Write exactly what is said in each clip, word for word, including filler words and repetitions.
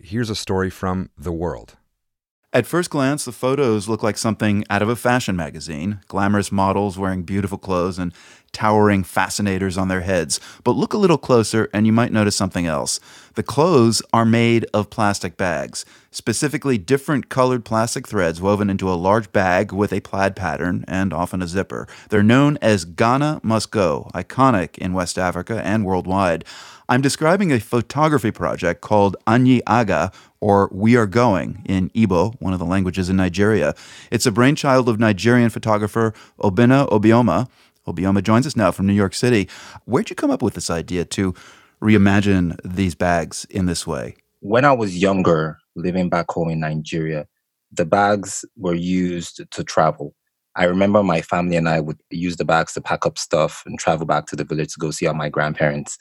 here's a story from The World. At first glance, the photos look like something out of a fashion magazine, glamorous models wearing beautiful clothes and towering fascinators on their heads. But look a little closer and you might notice something else. The clothes are made of plastic bags, specifically different colored plastic threads woven into a large bag with a plaid pattern and often a zipper. They're known as Ghana Must Go, iconic in West Africa and worldwide. I'm describing a photography project called Anyi Aga, or We Are Going, in Igbo, one of the languages in Nigeria. It's a brainchild of Nigerian photographer Obinna Obioma. Obioma joins us now from New York City. Where'd you come up with this idea to reimagine these bags in this way? When I was younger, living back home in Nigeria, the bags were used to travel. I remember my family and I would use the bags to pack up stuff and travel back to the village to go see all my grandparents.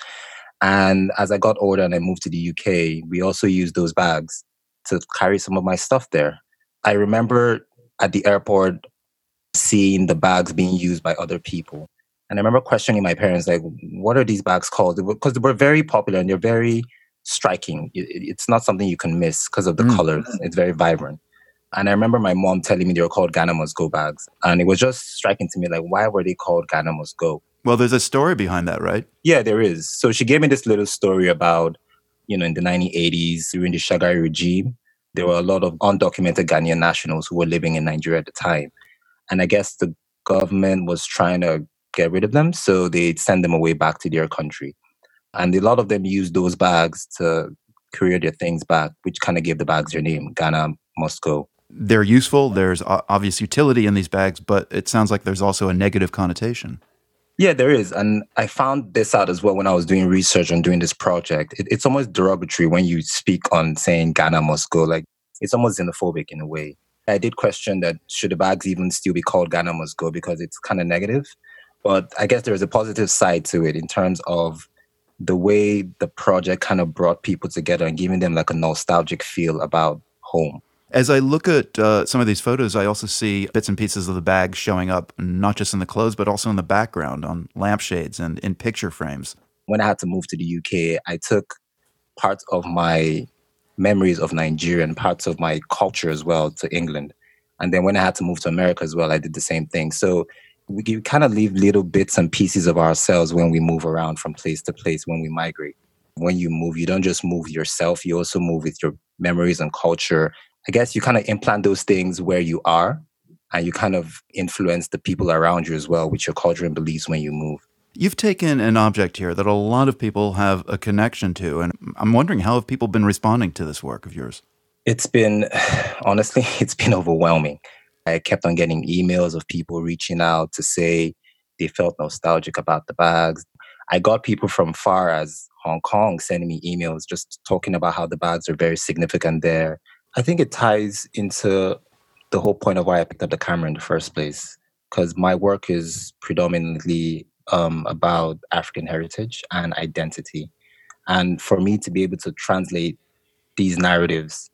And as I got older and I moved to the U K, we also used those bags to carry some of my stuff there. I remember at the airport seeing the bags being used by other people. And I remember questioning my parents, like, what are these bags called? Because they were very popular and they're very striking. It's not something you can miss because of the mm. colors. It's very vibrant. And I remember my mom telling me they were called Ghana Must Go bags. And it was just striking to me, like, why were they called Ghana Must Go? Well, there's a story behind that, right? Yeah, there is. So she gave me this little story about, you know, in the nineteen eighties, during the Shagari regime, there were a lot of undocumented Ghanaian nationals who were living in Nigeria at the time. And I guess the government was trying to get rid of them, so they'd send them away back to their country. And a lot of them used those bags to courier their things back, which kind of gave the bags their name, Ghana Must Go. They're useful. There's obvious utility in these bags, but it sounds like there's also a negative connotation. Yeah, there is. And I found this out as well when I was doing research on doing this project. It, it's almost derogatory when you speak on saying Ghana Must Go. Like, it's almost xenophobic in a way. I did question that should the bags even still be called Ghana Must Go because it's kind of negative. But I guess there's a positive side to it in terms of the way the project kind of brought people together and giving them like a nostalgic feel about home. As I look at uh, some of these photos, I also see bits and pieces of the bag showing up, not just in the clothes, but also in the background, on lampshades and in picture frames. When I had to move to the U K, I took parts of my memories of Nigeria and parts of my culture as well to England. And then when I had to move to America as well, I did the same thing. So we kind of leave little bits and pieces of ourselves when we move around from place to place, when we migrate. When you move, you don't just move yourself, you also move with your memories and culture. I guess you kind of implant those things where you are, and you kind of influence the people around you as well with your culture and beliefs when you move. You've taken an object here that a lot of people have a connection to, and I'm wondering, how have people been responding to this work of yours? It's been, honestly, it's been overwhelming. I kept on getting emails of people reaching out to say they felt nostalgic about the bags. I got people from far as Hong Kong sending me emails just talking about how the bags are very significant there. I think it ties into the whole point of why I picked up the camera in the first place, because my work is predominantly um, about African heritage and identity. And for me to be able to translate these narratives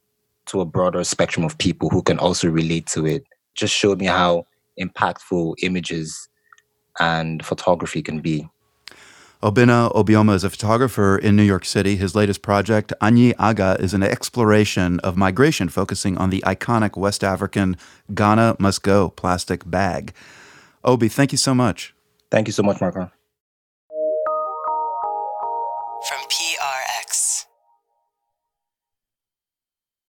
to a broader spectrum of people who can also relate to it just showed me how impactful images and photography can be. Obinna Obioma is a photographer in New York City. His latest project, Anyi Aga, is an exploration of migration focusing on the iconic West African Ghana Must Go plastic bag. Obi, thank you so much. Thank you so much, Marco.